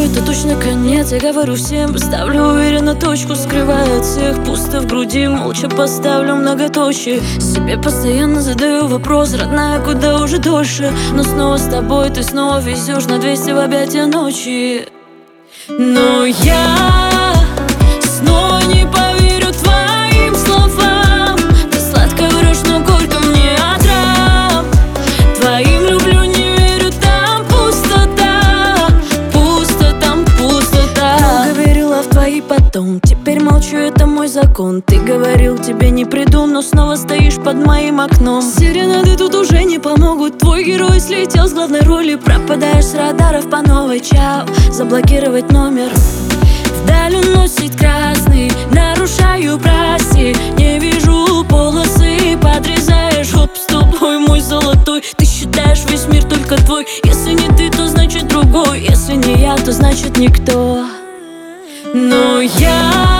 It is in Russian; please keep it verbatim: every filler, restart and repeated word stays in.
это точно конец. Я говорю всем, поставлю уверенно точку, скрывая от всех пусто в груди, молча поставлю многоточие. Себе постоянно задаю вопрос: родная, куда уже дольше? Но снова с тобой ты снова везешь на двести в объятия ночи. Но я снова не поверю твоим словам. Ты сладко врешь, но горько мне от ран. Твоим люблю, не верю, там пустота. Пусто, там пустота. Много верила в твои потом, теперь молчу, это мой закон. Ты говорил, тебе не приду, но снова стоишь под моим окном. Серенады тут уже не помогут, твой герой слетел с главной роли. Пропадаешь с радаров по новой, чао, заблокировать номер. Вдаль уносит красный, нарушаю, прости. Не вижу полосы, подрезаешь, хоп, с тобой мой золотой. Ты считаешь весь мир только твой. Если не ты, то значит другой. Если не я, то значит никто. Но я